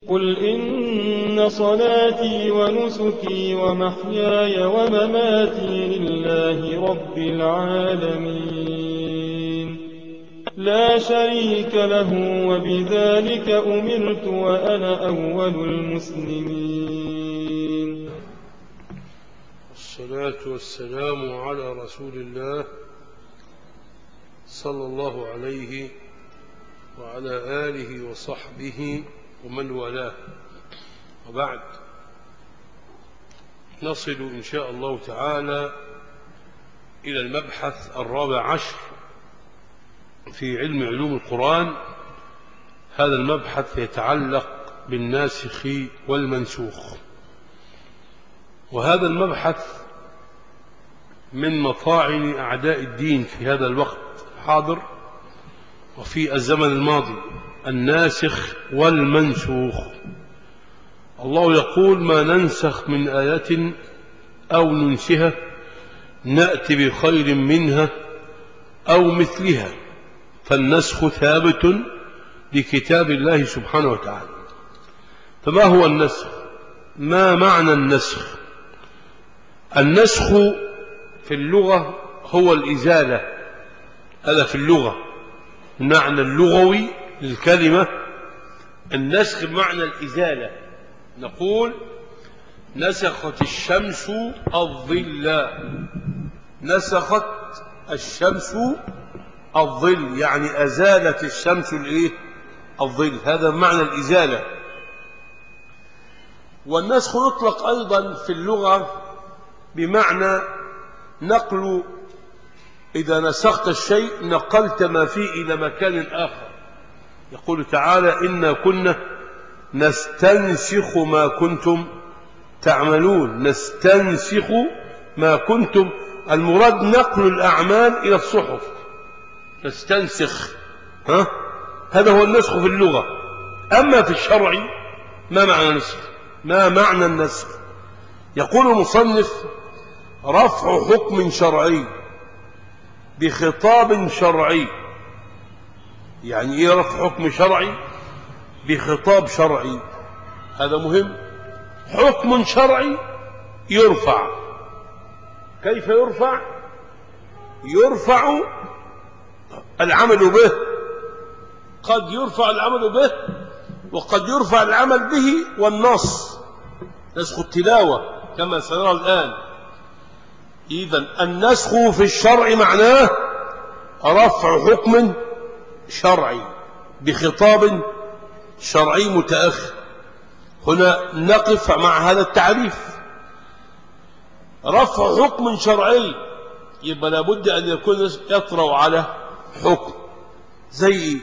قل إن صلاتي ونسكي ومحياي ومماتي لله رب العالمين لا شريك له وبذلك أمرت وأنا أول المسلمين. الصلاة والسلام على رسول الله صلى الله عليه وعلى آله وصحبه ومن والاه، وبعد. نصل إن شاء الله تعالى إلى المبحث 14 في علم علوم القرآن. هذا المبحث يتعلق بالناسخ والمنسوخ، وهذا المبحث من مطاعن أعداء الدين في هذا الوقت الحاضر وفي الزمن الماضي، الناسخ والمنسوخ. الله يقول: ما ننسخ من آية أو ننسها نأتي بخير منها أو مثلها. فالنسخ ثابت لكتاب الله سبحانه وتعالى. فما هو النسخ؟ ما معنى النسخ؟ النسخ في اللغة هو الإزالة. هذا في اللغة المعنى اللغوي للكلمة. النسخ بمعنى الإزالة. نقول: نسخت الشمس الظل. نسخت الشمس الظل، يعني أزالت الشمس الظل. هذا معنى الإزالة. والنسخ يطلق أيضا في اللغة بمعنى نقل. إذا نسخت الشيء نقلت ما فيه إلى مكان آخر. يقول تعالى: إنا كنا نستنسخ ما كنتم تعملون. نستنسخ ما كنتم، المراد نقل الأعمال إلى الصحف. نستنسخ، هذا هو النسخ في اللغة. أما في الشرع ما معنى النسخ؟ ما معنى النسخ؟ يقول المصنف: رفع حكم شرعي بخطاب شرعي. يعني ايه رفع حكم شرعي بخطاب شرعي؟ هذا مهم. حكم شرعي يرفع. كيف يرفع؟ يرفع العمل به. قد يرفع العمل به وقد يرفع العمل به والنص، نسخ التلاوة كما سنرى الآن. إذن النسخ في الشرع معناه رفع حكم شرعي بخطاب شرعي متأخر. هنا نقف مع هذا التعريف. رفع حكم شرعي يبقى لابد أن يكون يطرأ على حكم. زي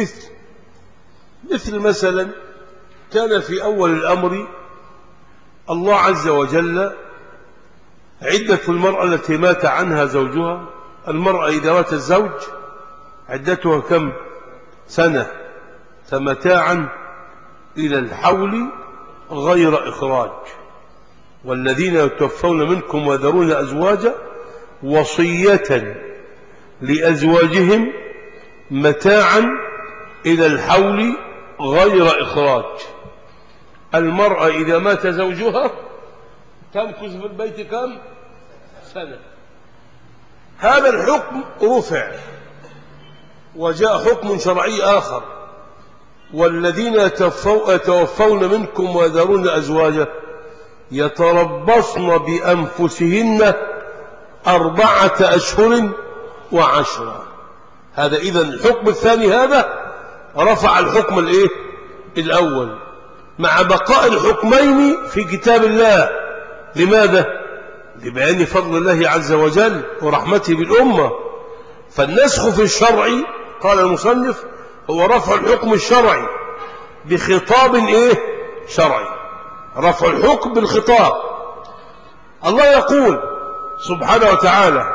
مثل مثلا كان في أول الأمر الله عز وجل عدة المرأة التي مات عنها زوجها. المرأة إذا مات الزوج عدتها كم سنة؟ فمتاعا إلى الحول غير إخراج. والذين يتوفون منكم ويذرون أزواجا وصية لأزواجهم متاعا إلى الحول غير إخراج. المرأة إذا مات زوجها تمكث في البيت كم سنة. هذا الحكم رفع وجاء حكم شرعي آخر: والذين يتوفون منكم ويذرون أزواجا يتربصن بأنفسهن 4 أشهر وعشرا. هذا إذن الحكم الثاني هذا رفع الحكم الأول مع بقاء الحكمين في كتاب الله. لماذا؟ لبيان فضل الله عز وجل ورحمته بالأمة. فالنسخ في الشرع قال المصنف هو رفع الحكم الشرعي بخطاب شرعي. رفع الحكم بالخطاب. الله يقول سبحانه وتعالى: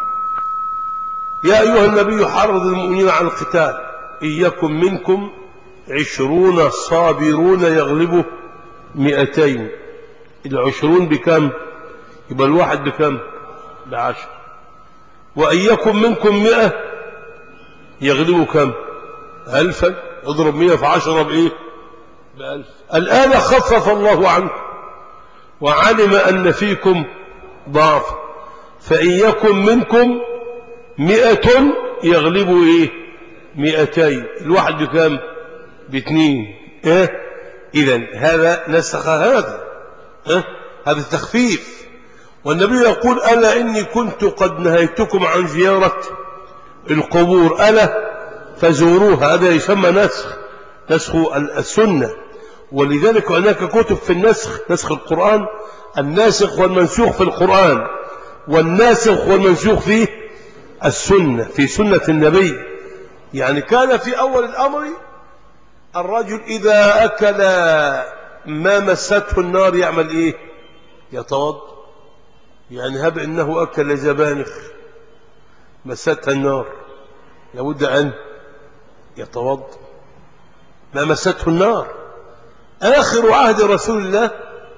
يا أيها النبي حرض المؤمنين على القتال إن يكن منكم 20 صابرون يغلبوا 200. 20 بكم؟ يبقى الواحد بكم؟ ب10. وإن يكن منكم 100 يغلبوا كم؟ 1000. اضرب 100 في 10 بإيه؟ ب1000. الآن خفف الله عنكم وعلم أن فيكم ضعف، فإن يكن منكم 100 يغلبوا إيه؟ 200. الواحد بكام؟ ب2. إيه؟ إذن هذا نسخ هذا، هذا التخفيف. والنبي يقول ألا إني كنت قد نهيتكم عن زيارة القبور ألا فزوروها. هذا يسمى نسخ السنة. ولذلك هناك كتب في نسخ القرآن، الناسخ والمنسوخ في القرآن، والناسخ والمنسوخ في السنة، في سنة النبي. يعني كان في أول الأمر الرجل إذا أكل ما مسته النار يعمل إيه؟ يتوضأ. يعني هب إنه أكل زبانخ مستها النار لابد أن يتوضأ، ما مسته النار. آخر عهد رسول الله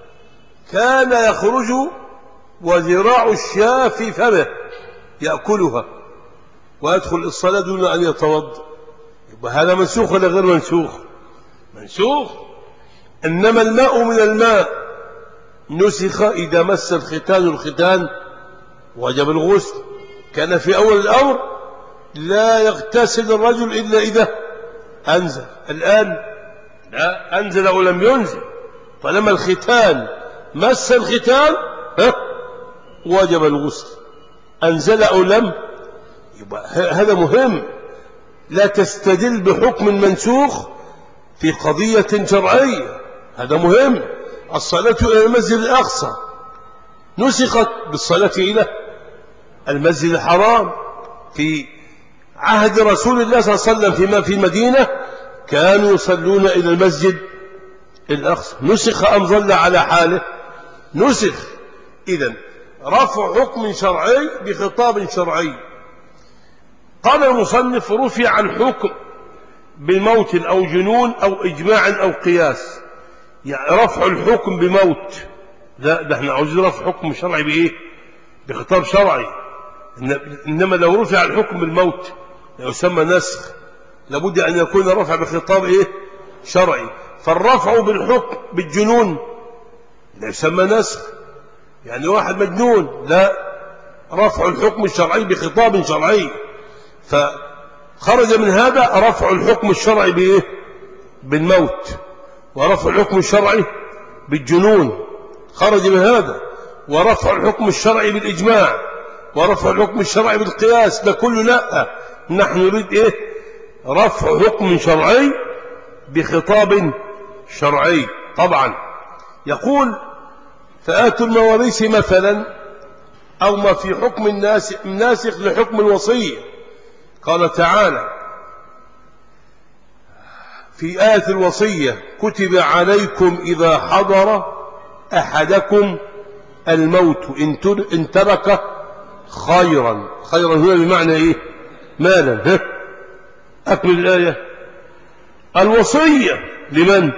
كان يخرج وذراع الشاة في فمه يأكلها ويدخل الصلاة دون أن يتوضأ. يبقى هذا منسوخ ولا غير منسوخ؟ منسوخ. إنما الماء من الماء نسخ إذا مس الختان وجب الغسل. كان في أول الأمر لا يغتسل الرجل إلا إذا أنزل. الآن لا أنزل أو لم ينزل، فلما الختان مس الختان وجب الغسل، أنزل أو لم. يبقى هذا مهم. لا تستدل بحكم منسوخ في قضية شرعية، هذا مهم. الصلاة إلى المسجد الأقصى نسخت بالصلاة إلى المسجد الحرام. في عهد رسول الله صلى الله عليه وسلم فيما في المدينة كانوا يصلون إلى المسجد الأقصى. نسخ أم ظل على حاله؟ نسخ. إذن رفع حكم شرعي بخطاب شرعي. قال المصنف رفع عن حكم بموت أو جنون أو إجماع أو قياس. يعني رفع الحكم بموت، لا ده احنا عاوزين رفع حكم شرعي بإيه؟ بخطاب شرعي. إنما لو رفع الحكم بالموت يسمى نسخ، لابد أن يكون رفع بخطاب إيه؟ شرعي. فالرفع بالحكم بالجنون لا يسمى نسخ، يعني واحد مجنون، لا، رفع الحكم الشرعي بخطاب شرعي. فخرج من هذا رفع الحكم الشرعي بإيه؟ بالموت، ورفع الحكم الشرعي بالجنون خرج من هذا، ورفع الحكم الشرعي بالإجماع، ورفع الحكم الشرعي بالقياس. ده كله لا، نحن نريد إيه؟ رفع حكم شرعي بخطاب شرعي. طبعا يقول فآتوا المواريث مثلا، أو ما في حكم الناسخ لحكم الوصية. قال تعالى في آية الوصية كتب عليكم إذا حضر أحدكم الموت إن ترك خيرا. خيرا هنا بمعنى إيه؟ مالا. أكمل الآية. الوصية لمن؟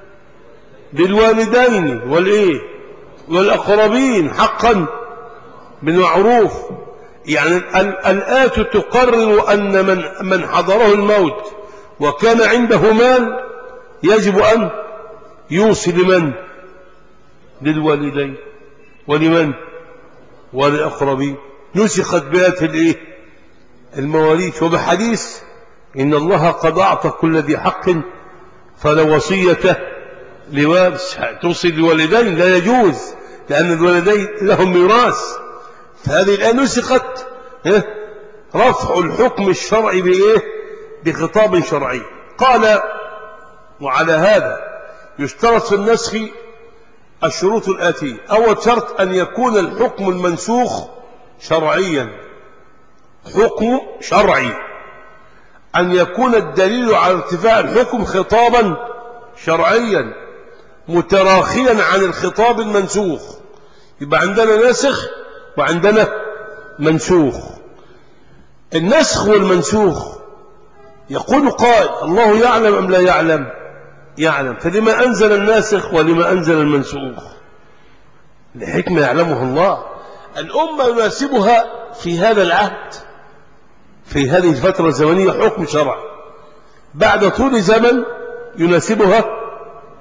للوالدين والإيه؟ والأقربين حقا بالمعروف. يعني الآية تقرر أن من حضره الموت وكان عنده مال يجب أن يوصي لمن؟ للوالدين ولمن؟ وللأقربين. نسخت بآية الإيه؟ المواريث. وبحديث إن الله قد أعطى كل ذي حق فلا وصية لوارث. توصي للوالدين لا يجوز، لأن الوالدين لهم ميراث. فهذه الآية نسخت رفع الحكم الشرعي بإيه؟ بخطاب شرعي. قال وعلى هذا يشترط في النسخ الشروط الآتية. أول شرط أن يكون الحكم المنسوخ شرعيا، حكم شرعي، أن يكون الدليل على ارتفاع الحكم خطابا شرعيا متراخيا عن الخطاب المنسوخ. يبقى عندنا ناسخ وعندنا منسوخ. النسخ والمنسوخ يقول قائل الله يعلم أم لا يعلم؟ يعلم. فلما أنزل الناسخ ولما أنزل المنسوخ؟ لحكمة يعلمه الله. الأمة يناسبها في هذا العهد، في هذه الفترة الزمنية، حكم شرع. بعد طول زمن يناسبها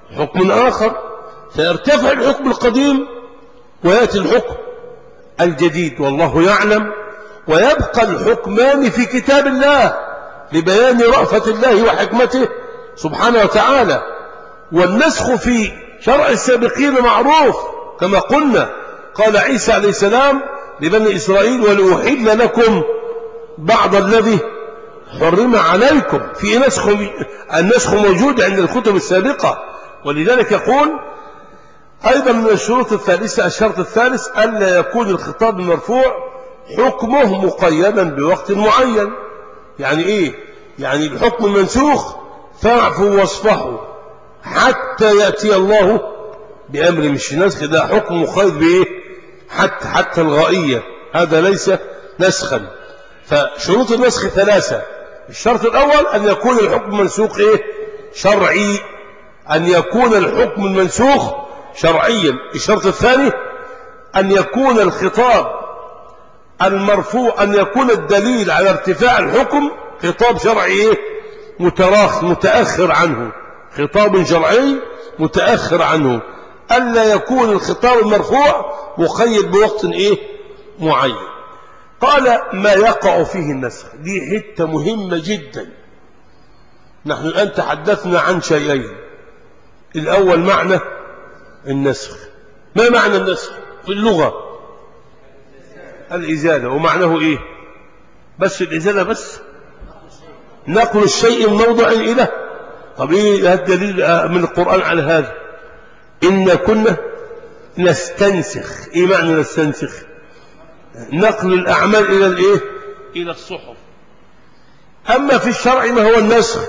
حكم آخر، فيرتفع الحكم القديم ويأتي الحكم الجديد، والله يعلم. ويبقى الحكمان في كتاب الله لبيان رأفة الله وحكمته سبحانه وتعالى. والنسخ في شرع السابقين معروف، كما قلنا قال عيسى عليه السلام لبني إسرائيل ولأحل لكم بعض الذي حرم عليكم. في نسخ، النسخ موجود عند الكتب السابقة. ولذلك يقول أيضا من الشروط الثالثة، الشرط الثالث ألا يكون الخطاب المرفوع حكمه مقيدا بوقت معين. يعني إيه؟ يعني الحكم المنسوخ فاعفوا واصفحوا حتى يأتي الله بأمر، مش نسخ، ده حكم مقيد بإيه؟ حتى الغائية، هذا ليس نسخا. فشروط النسخ ثلاثة. الشرط الأول أن يكون الحكم المنسوخ إيه؟ شرعي، أن يكون الحكم المنسوخ شرعيا. الشرط الثاني أن يكون الخطاب المرفوع، أن يكون الدليل على ارتفاع الحكم خطاب شرعي إيه؟ متأخر عنه، خطاب شرعي متأخر عنه. ألا يكون الخطاب المرفوع مقيد بوقت إيه؟ معين. قال ما يقع فيه النسخ، دي حتة مهمة جدا. نحن الآن تحدثنا عن شيئين. الأول معنى النسخ. ما معنى النسخ في اللغة؟ الإزالة. ومعناه إيه؟ بس الإزالة بس، نقل الشيء من موضع إلى. طب إيه الدليل من القرآن على هذا؟ إن كنا نستنسخ. إيه معنى نستنسخ؟ نقل الأعمال إلى الإيه؟ إلى الصحف. أما في الشرع ما هو النسخ؟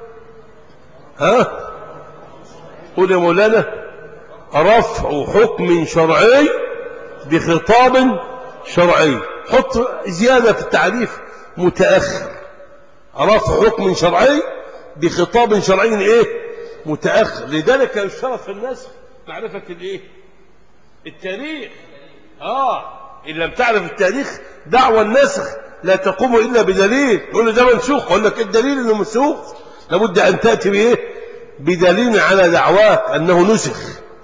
قول يا مولانا. رفع حكم شرعي بخطاب شرعي. حط زيادة في التعريف، متأخر. رفع حكم شرعي بخطاب شرعي إيه؟ متأخر. لذلك يشترط في النسخ معرفة الإيه؟ التاريخ. إن لم تعرف التاريخ دعوى النسخ لا تقوم إلا بدليل. يقول له ده منسوخ، يقول لك الدليل إنه منسوخ؟ لابد أن تأتي بإيه؟ بدليل على دعواك أنه نسخ.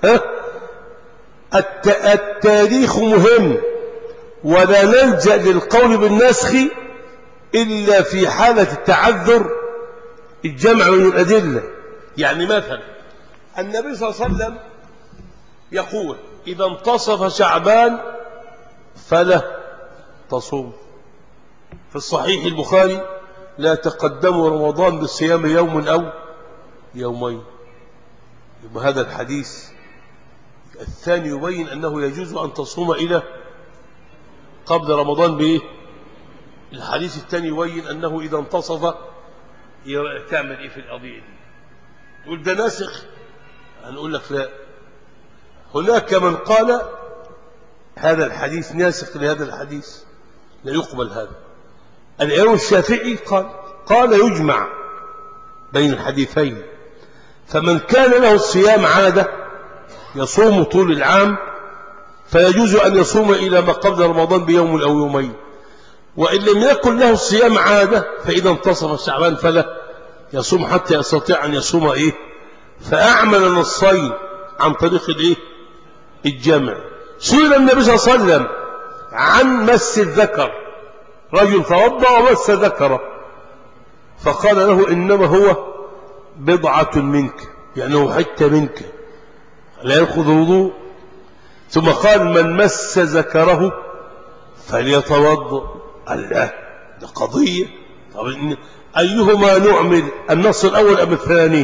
التاريخ مهم، ولا نلجأ للقول بالنسخ إلا في حالة التعذر الجمع من الأدلة. يعني مثلا النبي صلى الله عليه وسلم يقول إذا انتصف شعبان فلا تصوم. في الصحيح البخاري لا تقدموا رمضان بالصيام يوم أو يومين. يبقى هذا الحديث الثاني يبين أنه يجوز أن تصوم إلى قبل رمضان بإيه؟ الحديث الثاني يبين أنه إذا انتصف تعمل إيه في القضية دي؟ تقول ده ناسخ؟ هنقول لك لا. هناك من قال هذا الحديث ناسخ لهذا الحديث، لا يقبل هذا. الإمام الشافعي قال يجمع بين الحديثين. فمن كان له الصيام عادة يصوم طول العام فيجوز أن يصوم إلى ما قبل رمضان بيوم أو يومين. وإن لم يكن له الصيام عادة فإذا انتصف شعبان فلا يصوم حتى يستطيع أن يصوم إيه؟ فأعمل النصين عن طريق الإيه؟ الجمع. سئل النبي صلى الله عليه وسلم عن مس الذكر، رجل توضأ ومس ذكره، فقال له إنما هو بضعة منك، يعني هو حتة منك لا يأخذ وضوء. ثم قال من مس ذكره فليتوضأ. الله، ده قضية. طب أيهما نعمل، النص الأول أم الثاني؟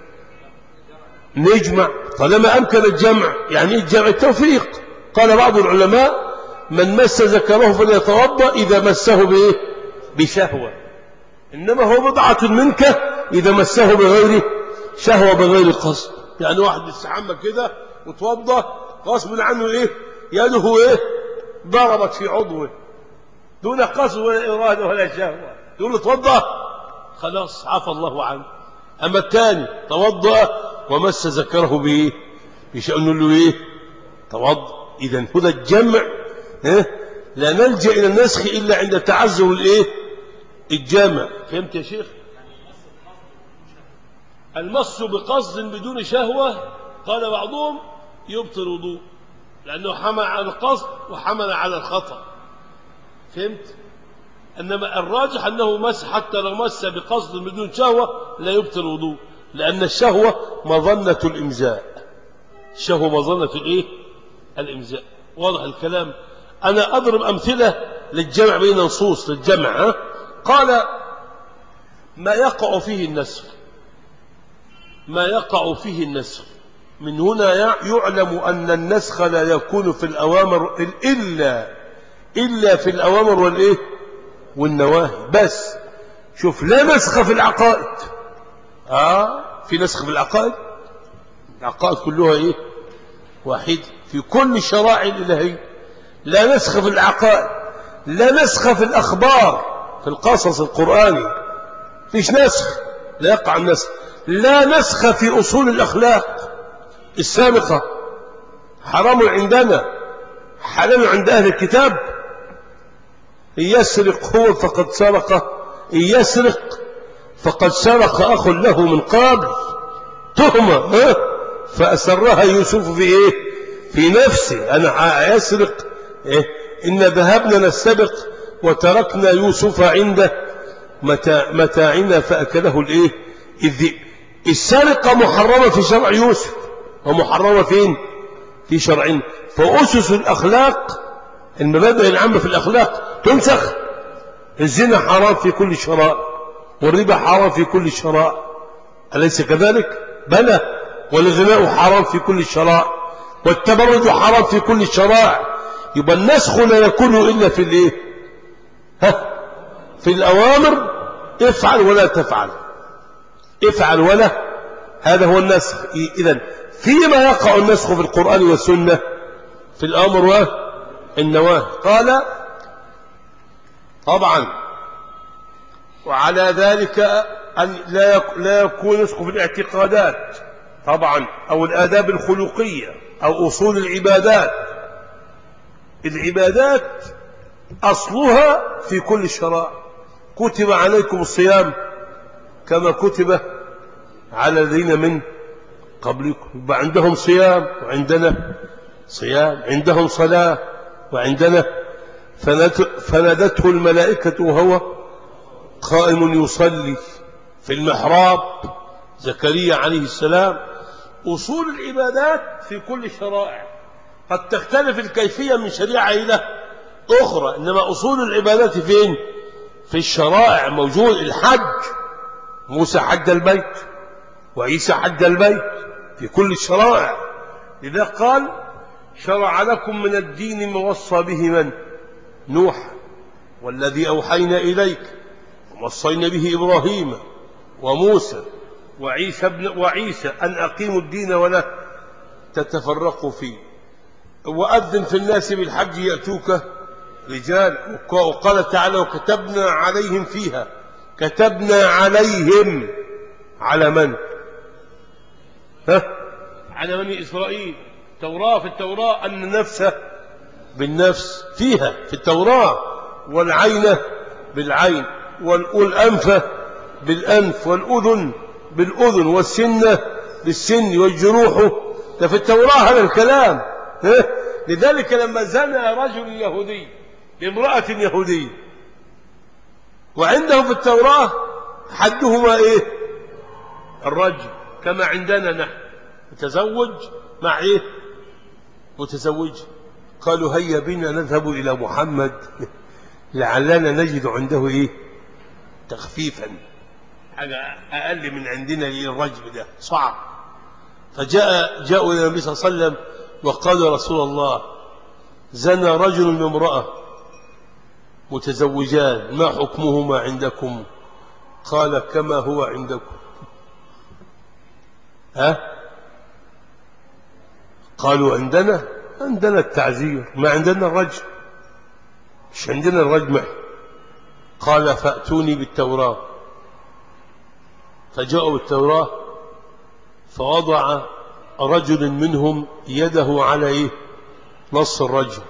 نجمع طالما أمكن الجمع. يعني الجمع التوفيق. قال بعض العلماء من مس ذكره فليتوضأ إذا مسه بإيه؟ بشهوة. إنما هو بضعة منك إذا مسه بغير شهوة بغير قصد. يعني واحد يستحمى كده وتوضأ غصب عنه إيه؟ يده إيه؟ ضربت في عضوه دون قصد ولا إرادة ولا شهوة، يقول له توضأ خلاص عفى الله عنه. أما الثاني توضأ ومس ذكره بإيه؟ بشأن له إيه؟ توضأ. إذن هذا الجمع لا نلجأ إلى النسخ إلا عند تعذر الإيه؟ الجامع. فهمت يا شيخ؟ المس بقصد بدون شهوة قال بعضهم يبطل وضوء، لأنه حمل على القصد وحمل على الخطأ. فهمت؟ إنما الراجح أنه مس حتى لو مس بقصد بدون شهوة لا يبطل وضوء، لأن الشهوة مظنة الإمزاء. الشهوة مظنة الإيه؟ الإمزاء. واضح الكلام؟ أنا أضرب أمثلة للجمع بين نصوص للجمع. قال ما يقع فيه النسخ، ما يقع فيه النسخ، من هنا يعلم أن النسخ لا يكون في الأوامر إلا في الأوامر والإيه؟ والنواهي بس. شوف، لا نسخ في العقائد. في نسخ في العقائد؟ العقائد كلها إيه؟ واحد في كل الشرائع الإلهية. لا نسخ في العقائد، لا نسخ في الأخبار، في القصص القرآني فيش نسخ، لا يقع النسخ. لا نسخ في أصول الأخلاق السابقة، حرام عندنا حلال عند أهل الكتاب. إن يسرق هو فقد سرق، إن يسرق فقد سرق أخ له من قبل، تهمة فأسرها يوسف في إيه؟ في نفسه. أنا يسرق إيه؟ إن ذهبنا نستبق وتركنا يوسف عند متاعنا فأكله الإيه؟ الذئب. السرقة محرمة في شرع يوسف، ومحرمة فين؟ في شرعنا. فأسس الأخلاق، المبادئ العامة في الأخلاق تنسخ. الزنا حرام في كل الشرائع، والربا حرام في كل الشرائع، أليس كذلك؟ بلى. والغناء حرام في كل الشرائع، والتبرج حرام في كل الشرائع. يبقى النسخ لا يكون إلا في الإيه؟ في الأوامر، افعل ولا تفعل، افعل ولا، هذا هو النسخ. إذن فيما يقع النسخ في القرآن والسنة؟ في الأمر والنواهي. قال طبعا وعلى ذلك أن لا يكون نسخ في الاعتقادات طبعا، أو الآداب الخلقية، أو أصول العبادات. العبادات أصلها في كل الشرائع. كتب عليكم الصيام كما كتب على الذين من قبلكم. يبقى عندهم صيام وعندنا صيام، عندهم صلاة وعندنا. فنادته الملائكة وهو قائم يصلي في المحراب، زكريا عليه السلام. أصول العبادات في كل الشرائع، قد تختلف الكيفية من شريعة إلى أخرى، إنما أصول العبادات فين؟ في الشرائع موجود. الحج، موسى حج البيت وعيسى حج البيت، في كل الشرائع. لذا قال شرع لكم من الدين ما وصى به من؟ نوح، والذي أوحينا إليك ووصينا به إبراهيم وموسى وعيسى أن أقيموا الدين ولا تتفرقوا فيه. وأذن في الناس بالحج يأتوك رجال. وقال تعالى وكتبنا عليهم فيها، كتبنا عليهم على من؟ على بني إسرائيل. توراة، في التوراة أن النفس بالنفس فيها في التوراة، والعين بالعين، والأنف بالأنف، والأذن بالأذن، والسن بالسن، والجروح. ده في التوراة هذا الكلام. لذلك لما زنى رجل يهودي بامرأة يهودية، وعندهم في التوراة حدهما إيه؟ الرجل، كما عندنا نحن متزوج مع إيه؟ متزوج. قالوا هيا بنا نذهب إلى محمد لعلنا نجد عنده إيه؟ تخفيفا، حاجة أقل من عندنا للرجل ده صعب. فجاءوا إلى النبي صلى الله عليه وسلم وقالوا رسول الله زنى رجل بامرأة متزوجان، ما حكمهما عندكم؟ قال كما هو عندكم. قالوا عندنا التعزير، ما عندنا الرجم، مش عندنا الرجم. قال فأتوني بالتوراة. فجاءوا بالتوراة، فوضع رجل منهم يده على إيه؟ نص الرجم.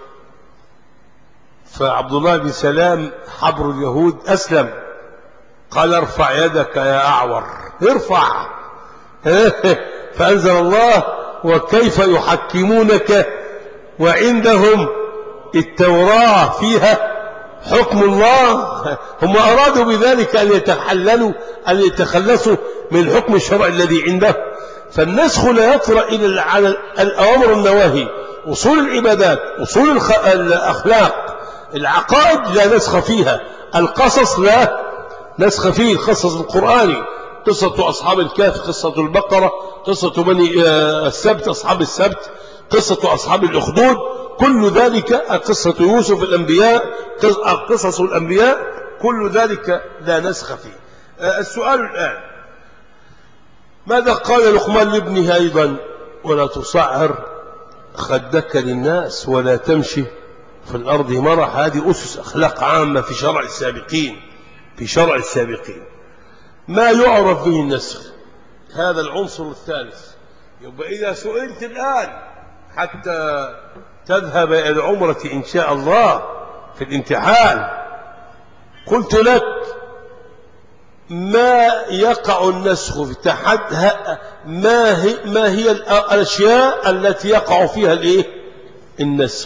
فعبد الله بن سلام حبر اليهود أسلم، قال ارفع يدك يا أعور، ارفع. فأنزل الله وكيف يحكمونك وعندهم التوراة فيها حكم الله. هم أرادوا بذلك أن يتخلصوا من الحكم الشرعي الذي عنده. فالنسخ لا يطرأ إلى على الأوامر والنواهي، أصول العبادات، أصول الأخلاق، العقائد لا نسخ فيها، القصص لا نسخ فيه، القصص القرآني، قصة أصحاب الكهف، قصة البقرة، قصة بني السبت، أصحاب السبت، قصة أصحاب الأخدود، كل ذلك، قصة يوسف، الأنبياء، قصص الأنبياء، كل ذلك لا نسخ فيه. السؤال الآن: ماذا قال لقمان لابنه أيضا؟ ولا تصعر خدك للناس ولا تمشي في الأرض مرح. هذه أسس أخلاق عامة في شرع السابقين، في شرع السابقين. ما يعرف به النسخ، هذا العنصر الثالث. يبقى إذا سئلت الآن حتى تذهب إلى العمرة إن شاء الله في الامتحان، قلت لك ما يقع النسخ في ما هي الأشياء التي يقع فيها النسخ؟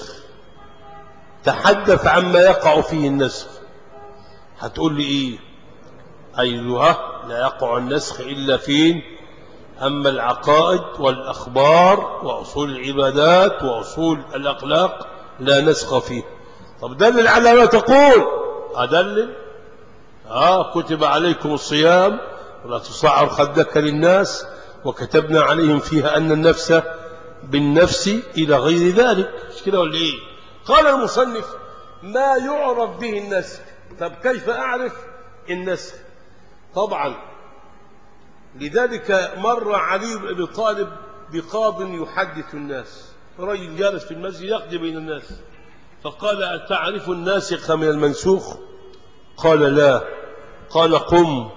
تحدث عما يقع فيه النسخ. هتقول لي إيه؟ أيها لا يقع النسخ إلا فين؟ أما العقائد والأخبار وأصول العبادات وأصول الأخلاق لا نسخ فيه. طب دلل على ما تقول. أدلل؟ كتب عليكم الصيام ولا تصعر خدك للناس وكتبنا عليهم فيها أن النفس بالنفس إلى غير ذلك. مش كده ولا إيه؟ قال المصنف: ما يعرف به النسخ. طب كيف أعرف النسخ؟ طبعا لذلك مر علي بن أبي طالب بقاض يحدث الناس، رجل جالس في المسجد يقضي بين الناس، فقال: أتعرف الناسخ من المنسوخ؟ قال: لا. قال: قم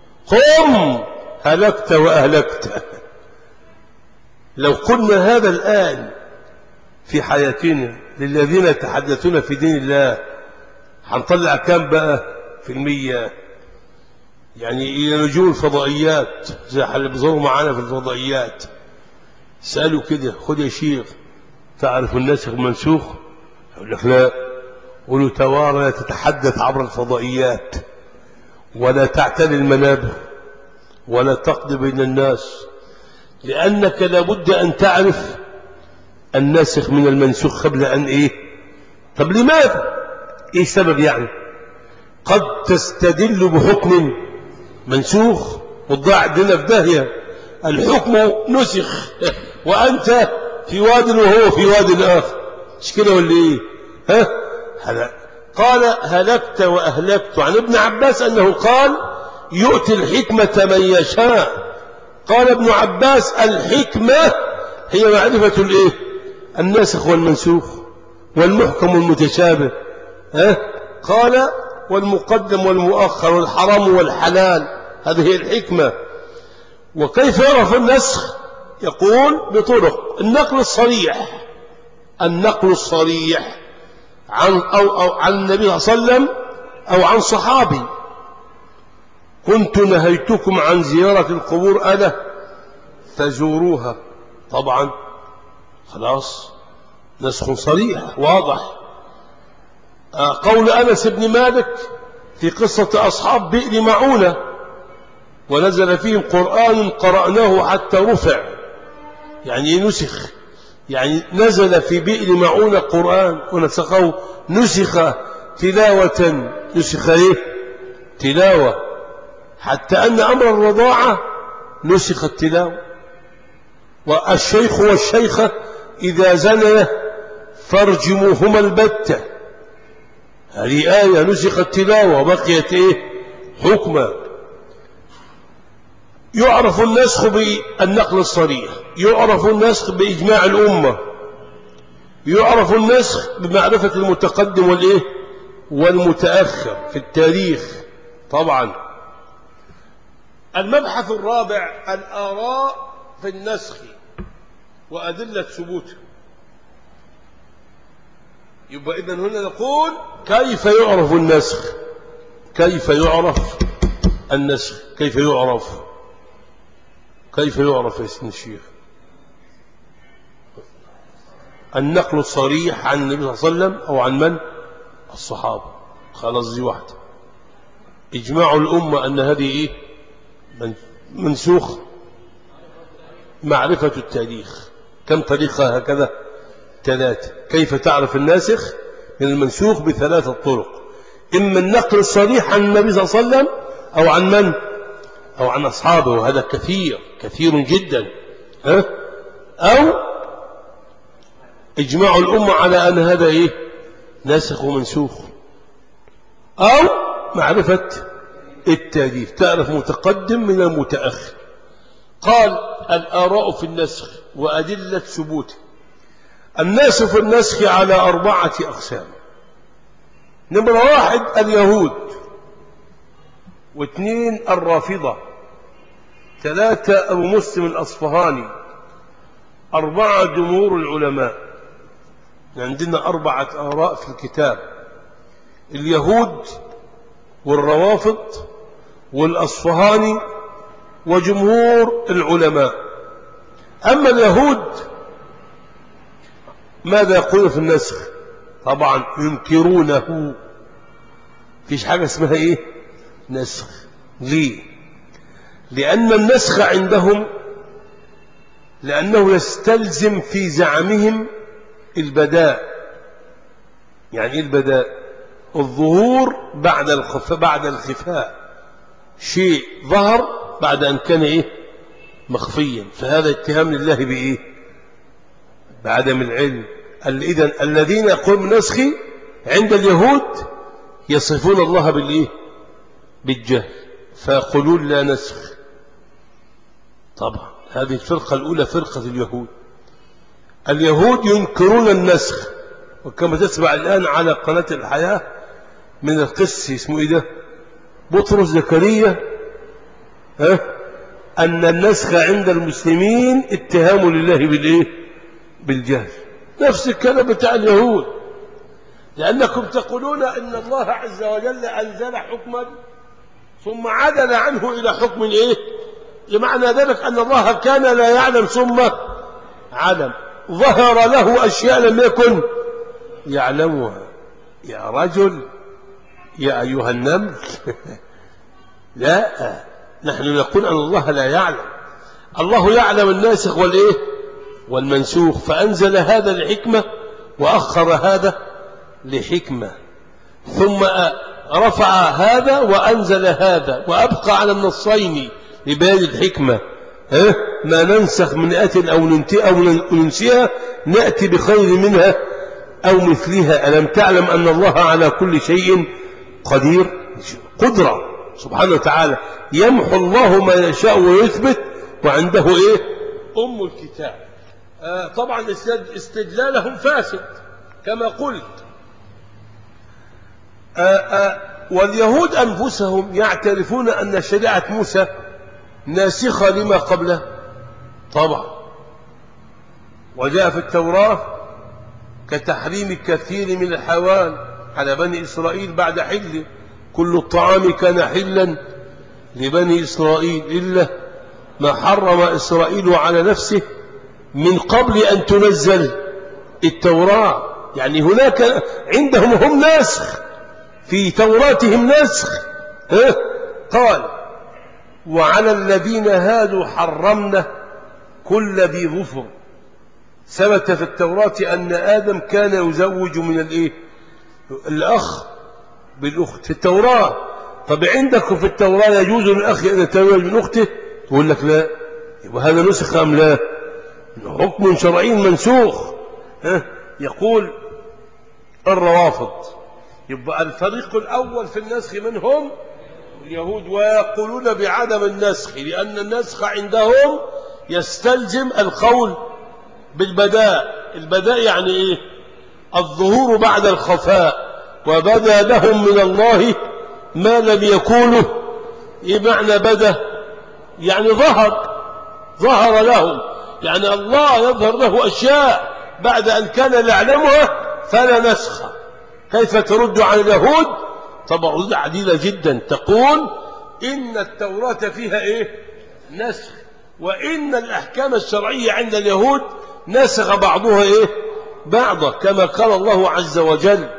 هلكت وأهلكت. لو قلنا هذا الآن في حياتنا للذين يتحدثون في دين الله، هنطلع كام بقى في المية؟ يعني إلى نجوم الفضائيات زي اللي بيظهروا معانا في الفضائيات. سألوا كده: خد يا شيخ، تعرف الناسخ المنسوخ؟ يقول لك: لا. قولوا: توارى تتحدث عبر الفضائيات ولا تعتني المنابر ولا تقضي بين الناس، لأنك لابد أن تعرف الناسخ من المنسوخ قبل أن طب لماذا؟ إيه السبب يعني؟ قد تستدل بحكم منسوخ وتضيع الدنيا في داهية. الحكم نسخ وأنت في واد وهو في واد آخر. مش كده ولا إيه؟ قال: هلكت وأهلكت. عن ابن عباس أنه قال: يؤتي الحكمة من يشاء. قال ابن عباس: الحكمة هي معرفة الناسخ والمنسوخ والمحكم والمتشابه. قال: والمقدم والمؤخر والحرام والحلال، هذه هي الحكمة. وكيف يعرف النسخ؟ يقول: بطرق: النقل الصريح عن النبي صلى الله عليه وسلم أو عن صحابي. كنت نهيتكم عن زيارة القبور ألا تزوروها. طبعا خلاص نسخ صريح واضح. قول أنس بن مالك في قصة أصحاب بئر معونة: ونزل فيهم قرآن قرأناه حتى رفع. يعني نسخ، يعني نزل في بئر معونة قرآن ونسخه، نسخ تلاوة، نسخ تلاوة، حتى أن أمر الرضاعة نسخ التلاوة. والشيخ والشيخة إذا زنيا فارجموهما البتة، هذه آية نسخ التلاوة وبقيت حكما. يعرف النسخ بالنقل الصريح، يعرف النسخ بإجماع الأمة، يعرف النسخ بمعرفة المتقدم والمتأخر في التاريخ. طبعا المبحث الرابع: الآراء في النسخ وأدلة ثبوته. يبقى إذن هنا نقول: كيف يعرف النسخ؟ كيف يعرف النسخ؟ كيف يعرف؟ كيف يعرف يا سيدنا الشيخ؟ النقل الصريح عن النبي صلى الله عليه وسلم أو عن من؟ الصحابة. خلاص دي واحدة. إجماع الأمة أن هذه إيه؟ منسوخ. معرفة التاريخ. كم طريقة هكذا؟ 3. كيف تعرف الناسخ من المنسوخ؟ ب3 طرق. إما النقل الصريح عن النبي صلى الله عليه وسلم أو عن من؟ أو عن أصحابه، وهذا كثير جدا. أو إجماع الأمة على أن هذا إيه؟ ناسخ ومنسوخ. أو معرفة التاريخ، تعرف متقدم من المتأخر. قال الآراء في النسخ وأدلة ثبوته. الناس في النسخ على 4 أقسام. نمرة 1 اليهود، 2 الرافضة، 3 أبو مسلم الأصفهاني، 4 جمهور العلماء. عندنا 4 آراء في الكتاب: اليهود والروافض والأصفهاني وجمهور العلماء. أما اليهود ماذا يقولون في النسخ؟ طبعا ينكرونه. فيش حاجة اسمها إيه؟ نسخ. ليه؟ لأن النسخ عندهم لأنه يستلزم في زعمهم البداء. يعني إيه البداء؟ الظهور بعد الخفاء. شيء ظهر بعد أن كان إيه؟ مخفيا. فهذا اتهام لله بإيه؟ بعدم العلم. إذن الذين يقولون بالنسخ عند اليهود يصفون الله بالإيه؟ بالجهل، فيقولون لا نسخ. طبعا هذه الفرقة الأولى فرقة اليهود. اليهود ينكرون النسخ، وكما تسمع الآن على قناة الحياة من القس اسمه إيه ده؟ بطرس زكريا، أن النسخ عند المسلمين اتهام لله بالإيه؟ بالجهل. نفس الكلام بتاع اليهود، لأنكم تقولون إن الله عز وجل أنزل حكما ثم عدل عنه إلى حكم إيه؟ بمعنى ذلك أن الله كان لا يعلم ثم علم، ظهر له أشياء لم يكن يعلمها. يا رجل، يا أيها النمل لا، نحن نقول أن الله لا يعلم. الله يعلم الناسخ والإيه؟ والمنسوخ، فأنزل هذا لحكمة وأخر هذا لحكمة، ثم رفع هذا وأنزل هذا وأبقى على النصين لبيان الحكمة. ما ننسخ من آية أو ننسيها نأتي بخير منها أو مثلها. ألم تعلم أن الله على كل شيء قدير؟ قدرة سبحانه وتعالى. يمحو الله ما يشاء ويثبت، وعنده إيه؟ أم الكتاب. طبعا استدلالهم فاسد كما قلت. واليهود أنفسهم يعترفون أن شريعة موسى ناسخة لما قبله طبعا، وجاء في التوراة كتحريم كثير من الحيوان على بني إسرائيل بعد حله. كل الطعام كان حلا لبني إسرائيل إلا ما حرم إسرائيل على نفسه من قبل أن تنزل التوراة. يعني هناك عندهم هم ناسخ، في توراتهم نسخ. قال وعلى الذين هادوا حرمنا كل ذي ظفر. ثبت في التوراة أن آدم كان يزوج من الإيه؟ الأخ بالأخت في التوراة. طب عندكم في التوراة يجوز للأخ أن يتزوج من أخته؟ يقول لك لا. يبقى هذا نسخ أم لا؟ حكم شرعي منسوخ. يقول الروافض. يبقى الفريق الأول في النسخ منهم اليهود، ويقولون بعدم النسخ لأن النسخ عندهم يستلزم القول بالبداء. البداء يعني إيه؟ الظهور بعد الخفاء. وبدا لهم من الله ما لم يكونوا. إيه معنى بدا؟ يعني ظهر لهم، يعني الله يظهر له أشياء بعد أن كان لا يعلمها فلا نسخ. كيف ترد عن اليهود؟ طبعا رد عديدة جدا، تقول إن التوراة فيها إيه؟ نسخ، وإن الأحكام الشرعية عند اليهود نسخ بعضها إيه؟ بعضا، كما قال الله عز وجل.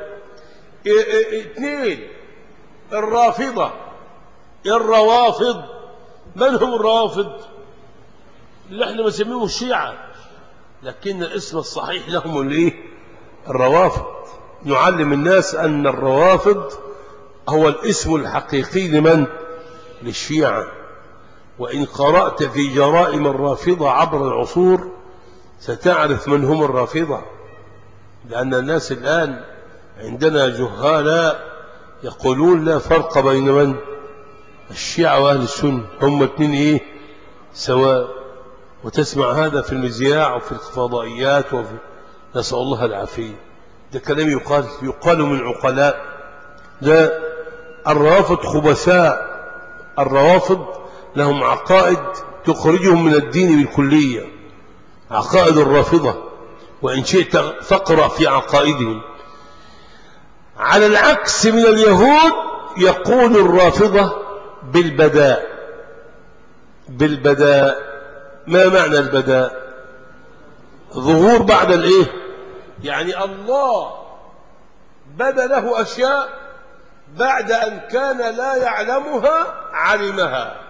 اثنين، الرافضة، الروافض. من هم الروافض؟ اللي احنا بنسميهم الشيعة، لكن الاسم الصحيح لهم الايه؟ الروافض. نعلم الناس أن الروافض هو الاسم الحقيقي لمن؟ للشيعة. وإن قرأت في جرائم الرافضة عبر العصور ستعرف من هم الرافضة، لأن الناس الآن عندنا جهالاء يقولون لا فرق بين من؟ الشيعة وأهل السنة، هم اثنين إيه؟ سواء. وتسمع هذا في المذياع وفي الفضائيات نسأل الله العافية. ده كلام يقال من عقلاء. ده الروافض خبثاء. الروافض لهم عقائد تخرجهم من الدين بالكلية، عقائد الرافضة، وإن شئت فاقرأ في عقائدهم. على العكس من اليهود يقول الرافضة بالبداء. بالبداء، ما معنى البداء؟ ظهور بعد الايه؟ يعني الله بدا له أشياء بعد أن كان لا يعلمها علمها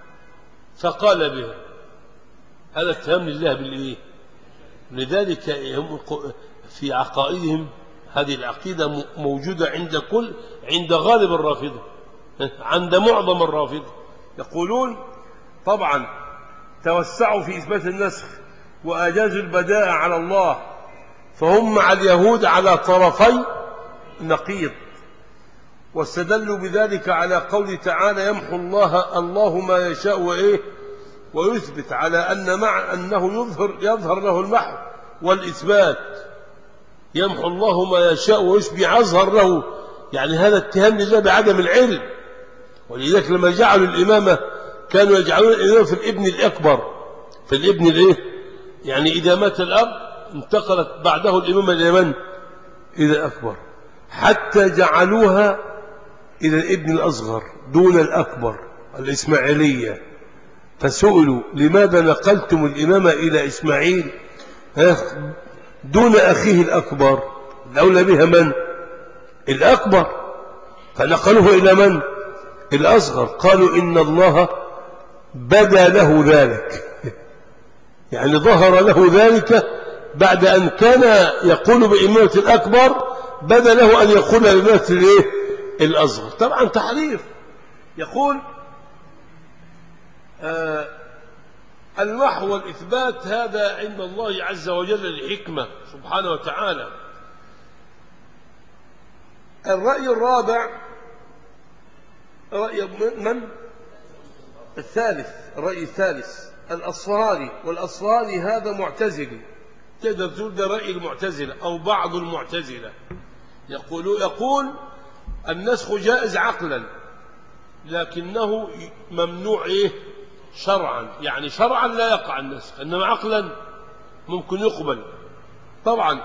فقال بها. هذا اتهام لله بالإيه؟ لذلك هم في عقائدهم هذه العقيدة موجودة عند غالب الرافضة، عند معظم الرافضة. يقولون طبعا توسعوا في إثبات النسخ وأجازوا البداء على الله، فهم مع اليهود على طرفي نقيض. واستدلوا بذلك على قوله تعالى يمحو الله ما يشاء وإيه ويثبت، على أن مع أنه يظهر له المحو والإثبات. يمحو الله ما يشاء ويثبت يظهر له، يعني هذا اتهام لله بعدم العلم. ولذلك لما جعلوا الإمامة كانوا يجعلون الإمامة في الابن الأكبر، في الابن الإيه؟ يعني إذا مات الأب انتقلت بعده الإمامة إلى من؟ إلى الأكبر، حتى جعلوها إلى الابن الأصغر دون الأكبر، الإسماعيلية. فسئلوا لماذا نقلتم الإمامة إلى إسماعيل دون أخيه الأكبر؟ الأولى بها من؟ الأكبر، فنقلوه إلى من؟ الأصغر. قالوا إن الله بدا له ذلك، يعني ظهر له ذلك بعد أن كان يقول بإمامة الأكبر، بدا له أن يقول بإمامة الإيه؟ الأصغر. طبعا تحريف. يقول المحو والإثبات هذا عند الله عز وجل لحكمة سبحانه وتعالى. الرأي الرابع رأي من؟ الثالث، الرأي الثالث الأصفهاني. والأصفهاني هذا معتزلي، تقدر تقول ده رأي المعتزلة أو بعض المعتزلة. يقول النسخ جائز عقلا لكنه ممنوع إيه؟ شرعا، يعني شرعا لا يقع النسخ، إنما عقلا ممكن يقبل. طبعا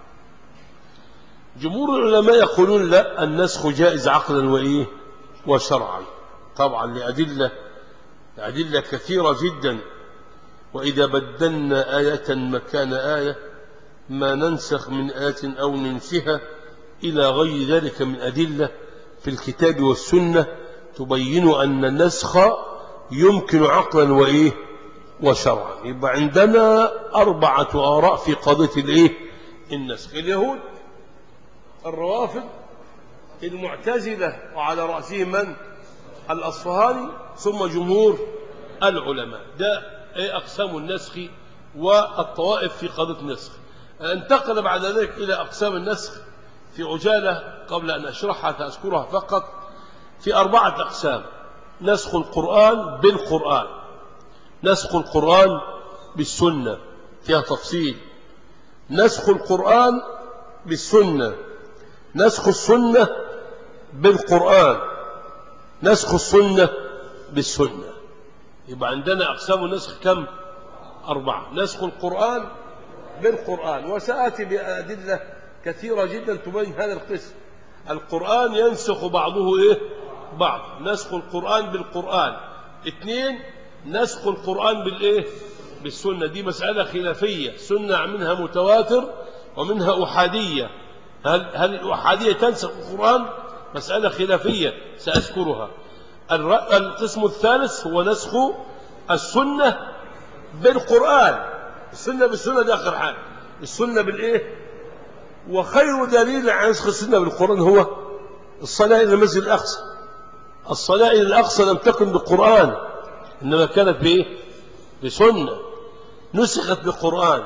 جمهور العلماء يقولون لا، النسخ جائز عقلا وإيه؟ وشرعا، طبعا لأدلة كثيرة جدا. وإذا بدلنا آية مكان آية ما ننسخ من آية أو ننسها إلى غير ذلك من أدلة في الكتاب والسنة تبين أن النسخ يمكن عقلا وإيه؟ وشرعا. يبقى عندنا 4 آراء في قضية الإيه؟ النسخ. اليهود، الروافض، المعتزلة وعلى رأسهم من؟ الأصفهاني، ثم جمهور العلماء. ده أقسام النسخ والطوائف في قضية النسخ. انتقل بعد ذلك إلى أقسام النسخ في عجالة قبل أن أشرحها سأذكرها فقط. في 4 أقسام: نسخ القرآن بالقرآن، نسخ القرآن بالسنة فيها تفصيل، نسخ القرآن بالسنة، نسخ السنة بالقرآن، نسخ السنة بالسنة. يبقى عندنا أقسام النسخ كم؟ 4. نسخ القرآن بالقرآن، وسآتي بأدلة كثيرة جدا تبين هذا القسم. القرآن ينسخ بعضه إيه؟ بعض. نسخ القرآن بالقرآن. 2، نسخ القرآن بالإيه؟ بالسنة. دي مسألة خلافية، سنة منها متواتر ومنها أحادية. هل الأحادية تنسخ القرآن؟ مسألة خلافية سأذكرها. القسم الثالث هو نسخ السنة بالقرآن. السنة بالسنة دي آخر حاجة، السنة بالإيه؟ وخير دليل على نسخ السنة بالقرآن هو الصلاة إلى المسجد الأقصى. الصلاة إلى الأقصى لم تكن بالقرآن، إنما كانت بإيه؟ بسنة نسخت بالقرآن.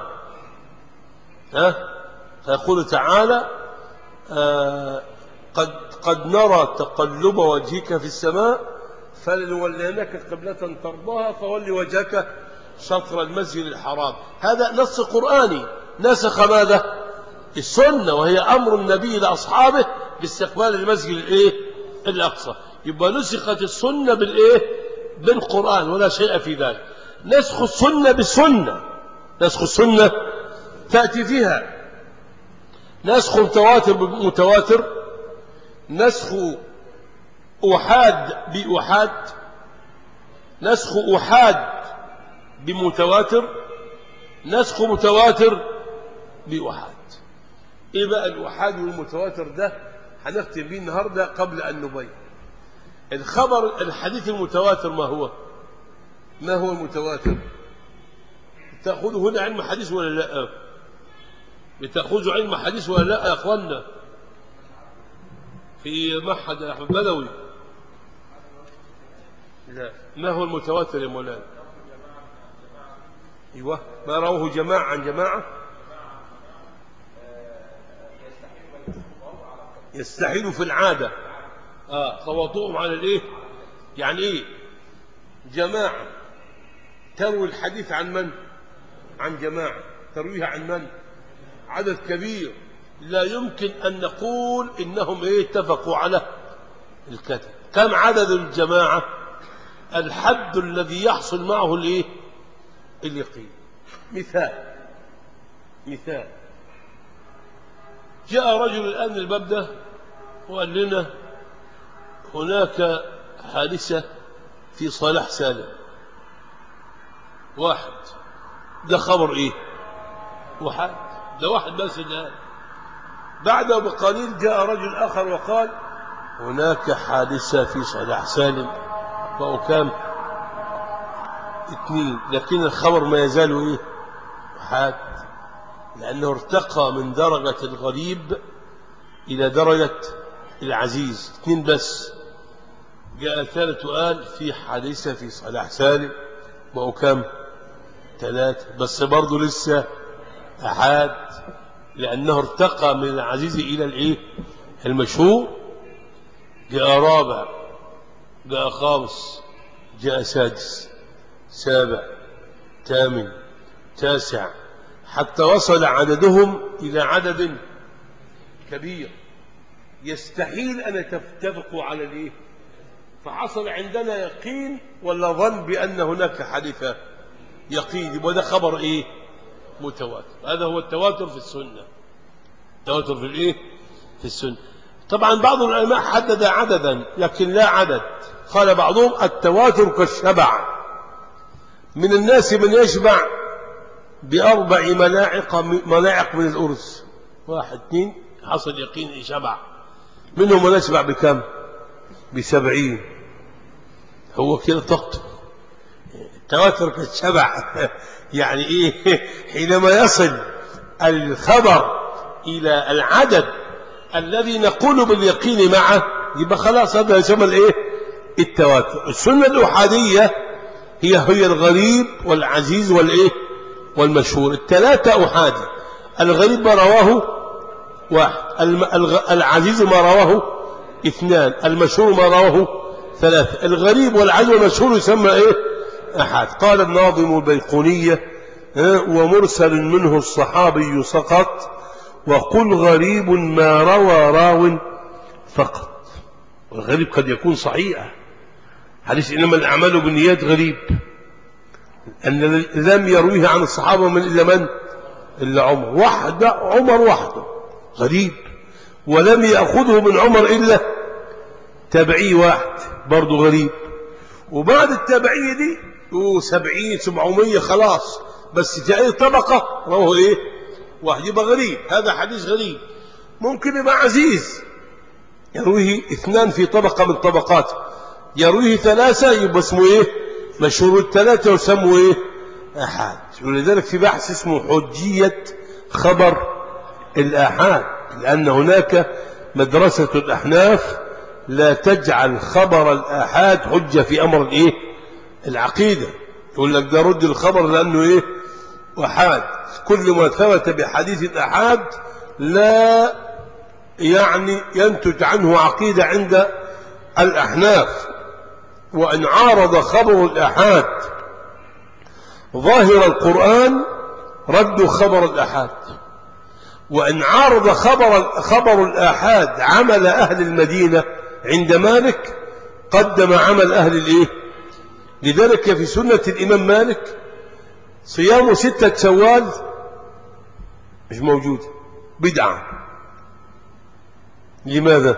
فيقول تعالى قد نرى تقلب وجهك في السماء فلنولينك قبلة ترضاها فول وجهك شطر المسجد الحرام. هذا نص قرآني نسخ ماذا؟ السنة، وهي أمر النبي لأصحابه باستقبال المسجد الإيه؟ الأقصى. يبقى نسخت السنة بالإيه؟ بالقرآن، ولا شيء في ذلك. نسخ السنة بالسنة، نسخ السنة تأتي فيها نسخ متواتر بمتواتر، نسخ أحاد بأحاد، نسخ أحاد بمتواتر، نسخ متواتر بأحاد. إيه بقى الأحاد والمتواتر ده؟ هنختم بيه النهاردة قبل أن نبين الخبر. الحديث المتواتر ما هو؟ ما هو المتواتر؟ تأخذوا هنا علم حديث ولا لا؟ بتأخذوا علم حديث ولا لا يا أخوانا؟ في معهد أحمد بدوي. لا. ما هو المتواتر يا مولانا؟ ايوه، ما رواه جماعة عن جماعة يستحيل في العادة تواطؤهم على الايه؟ يعني ايه؟ جماعة تروي الحديث عن من؟ عن جماعة ترويها عن من؟ عدد كبير، لا يمكن أن نقول إنهم اتفقوا على الكتب. كم عدد الجماعة؟ الحد الذي يحصل معه اليقين. مثال جاء رجل الآن الباب ده وقال لنا هناك حادثة في صلاح سالم. واحد، ده خبر ايه؟ واحد، ده واحد بس الآن. بعده بقليل جاء رجل آخر وقال هناك حادثة في صلاح سالم، بقوا كام؟ 2. لكن الخبر ما يزال واحد، لأنه ارتقى من درجة الغريب إلى درجة العزيز. 2 بس. جاء الثالث وقال في حادثة في صلاح سالم، بقوا كام؟ 3 بس، برضه لسه أحد، لأنه ارتقى من العزيز إلى المشهور. جاء رابع، جاء خامس، جاء سادس، سابع، ثامن، تاسع، حتى وصل عددهم إلى عدد كبير يستحيل أن يتفقوا على فحصل عندنا يقين ولا ظن بأن هناك حادثة؟ يقين. يبقى ده خبر متواتر. هذا هو التواتر في السنة. التواتر في في السنة. طبعا بعض العلماء حدد عددا لكن لا عدد. قال بعضهم التواتر كالشبع، من الناس من يشبع ب4 ملاعق من الأرز. 1 2 حصل يقين شبع. منهم من يشبع بكم؟ ب70. هو كده طاقته. التواتر كالشبع يعني حينما يصل الخبر إلى العدد الذي نقول باليقين معه يبقى خلاص هذا يسمى التواتر. السنة الأحادية هي الغريب والعزيز والمشهور. 3 أحادي. الغريب ما رواه 1، العزيز ما رواه 2، المشهور ما رواه 3. الغريب والعزيز والمشهور يسمى أحد. قال الناظم البيقونية ومرسل منه الصحابي سقط، وقل غريب ما روى راو فقط. والغريب قد يكون صحيح، حديث إنما الأعمال بالنيات غريب، أن لم يرويه عن الصحابة من إلا عمر. عمر وحده غريب، ولم يأخذه من عمر إلا تابعي واحد برضه غريب. وبعد التابعية دي 70 700 خلاص، بس في أي طبقة رواه إيه واحد، يبقى غريب، هذا حديث غريب. ممكن يبقى عزيز، يرويه اثنان في طبقة من طبقاته، يرويه ثلاثة يبقى اسمه إيه مشهور الثلاثة وسموا إيه أحاد. ولذلك في بحث اسمه حجية خبر الآحاد، لأن هناك مدرسة الأحناف لا تجعل خبر الآحاد حجة في أمر الإيه العقيدة، يقول لك ده رد الخبر لأنه إيه أحاد. كل ما ثبت بحديث الآحاد لا يعني ينتج عنه عقيدة عند الأحناف. وإن عارض خبر الآحاد ظاهر القرآن رد خبر الآحاد، وإن عارض خبر الآحاد عمل أهل المدينة عند مالك قدم عمل أهل الإيه. لذلك في سنة الإمام مالك صيام 6 شوال مش موجود، بدعة. لماذا؟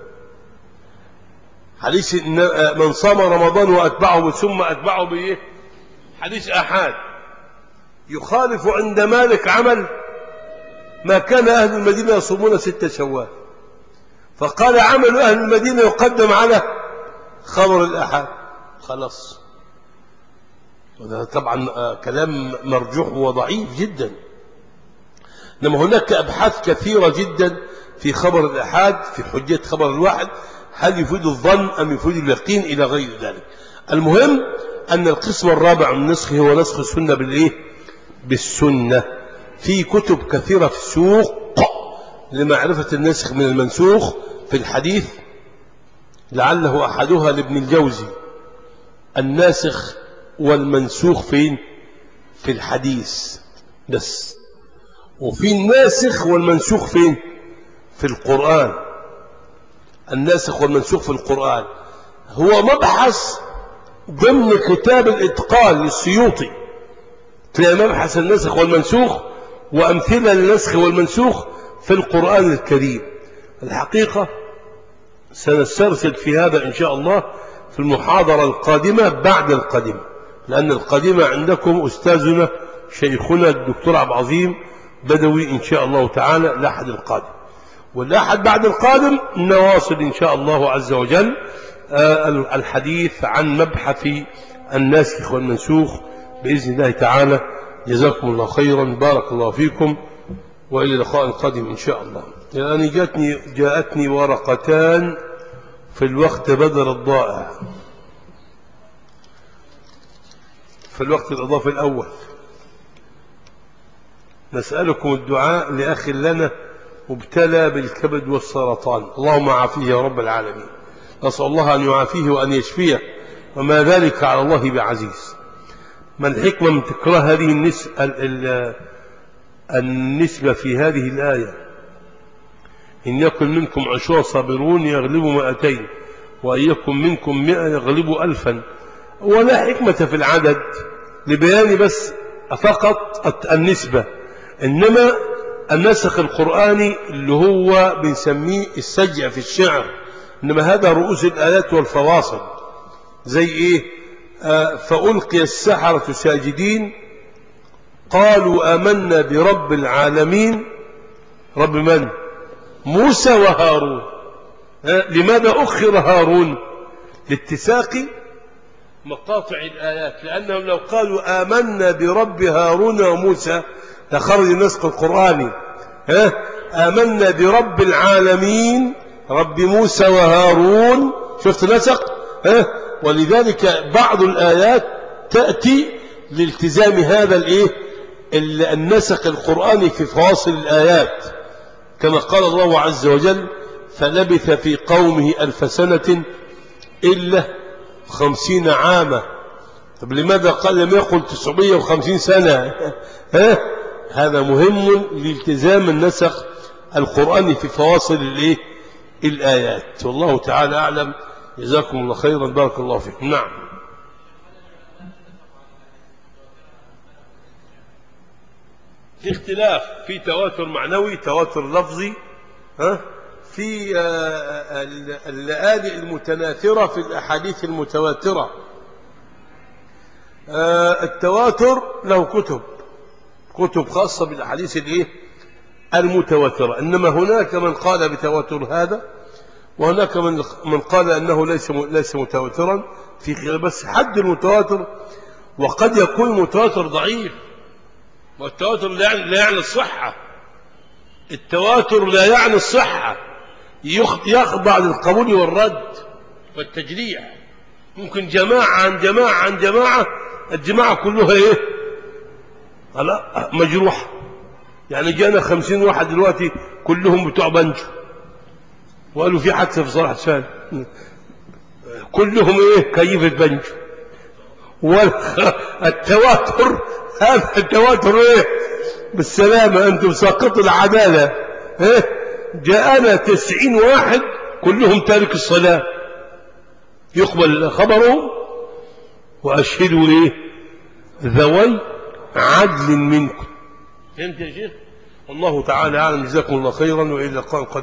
حديث من صام رمضان وأتبعه ثم أتبعه بإيه حديث آحاد يخالف عند مالك عمل ما كان أهل المدينة يصومون 6 شوال، فقال عمل أهل المدينة يقدم على خبر الآحاد خلاص. وده طبعا كلام مرجوح وضعيف جدا. إنما هناك أبحاث كثيرة جدا في خبر الآحاد في حجية خبر الواحد، هل يفيد الظن أم يفيد اليقين إلى غير ذلك. المهم أن القسم الرابع من النسخ هو نسخ السنة بالإيه بالسنة. في كتب كثيرة في السوق لمعرفة النسخ من المنسوخ في الحديث، لعله أحدها لابن الجوزي الناسخ والمنسوخ فين في الحديث بس، وفي الناسخ والمنسوخ فين في القرآن. الناسخ والمنسوخ في القرآن هو مبحث ضمن كتاب الإتقان للسيوطي، تلاقي مبحث الناسخ والمنسوخ وأمثلة للنسخ والمنسوخ في القرآن الكريم. الحقيقة سنسترسل في هذا إن شاء الله في المحاضرة القادمة بعد القادمة، لأن القادمة عندكم أستاذنا شيخنا الدكتور عبد العظيم بدوي إن شاء الله تعالى الأحد القادم، والأحد بعد القادم نواصل إن شاء الله عز وجل الحديث عن مبحث الناسخ والمنسوخ بإذن الله تعالى. جزاكم الله خيرا، بارك الله فيكم، وإلى لقاء قادم إن شاء الله. يعني جاءتني ورقتان في الوقت بدل الضائع، في الوقت الإضافي الأول. نسألكم الدعاء لأخ لنا مبتلى بالكبد والسرطان، اللهم عافيه يا رب العالمين. نسأل الله أن يعافيه وأن يشفيه، وما ذلك على الله بعزيز. ما الحكمة من تكرار هذه النسبة في هذه الآية؟ إن يكن منكم 10 صابرون يغلبوا 200، وإن يكن منكم 100 يغلبوا 1000. ولا حكمة في العدد لبيان بس فقط النسبة، إنما النسخ القرآني اللي هو بنسميه السجع في الشعر، إنما هذا رؤوس الآيات والفواصل. زي إيه؟ فألقي السحرة ساجدين قالوا آمنا برب العالمين. رب من؟ موسى وهارون. لماذا أخر هارون؟ لاتساق مقاطع الآيات، لأنهم لو قالوا آمنا برب هارون وموسى لخرج النسق القرآني. آمنا برب العالمين رب موسى وهارون، شفت نسق؟ ولذلك بعض الآيات تأتي لالتزام هذا النسق القرآني في فواصل الآيات، كما قال الله عز وجل فلبث في قومه 1000 سنة إلا 50 عاما. طب لماذا قال لم يقل 950 سنة؟ هذا مهم لالتزام النسق القرآني في فواصل الآيات. والله تعالى أعلم. جزاكم الله خيرا، بارك الله فيكم. نعم، في اختلاف، في تواتر معنوي، تواتر لفظي، في اللآلئ المتناثرة في الأحاديث المتواترة. التواتر له كتب خاصة بالأحاديث المتواترة، إنما هناك من قال بتواتر هذا، وهناك من قال أنه ليس متواترا، في خلاف بس حد المتواتر. وقد يكون متواتر ضعيف، والتواتر لا يعني الصحة. التواتر لا يعني الصحة، يخضع للقبول والرد والتجريح. ممكن جماعة عن جماعة عن جماعة، الجماعة كلها مجروحة. يعني جانا 50 واحد دلوقتي كلهم بتوع بنجو، وقالوا في حادثة في صلاح سالم، كلهم كيفة بنجو. والتواتر هذا التواتر بالسلامة، أنتم ساقطوا العدالة. جاءنا 90 واحد كلهم تارك الصلاة، يقبل خبرهم وأشهدوا ذوي عدل منكم. فهمت يا شيخ؟ الله تعالى أعلم. جزاكم الله خيرا، وإلى لقاء قادم.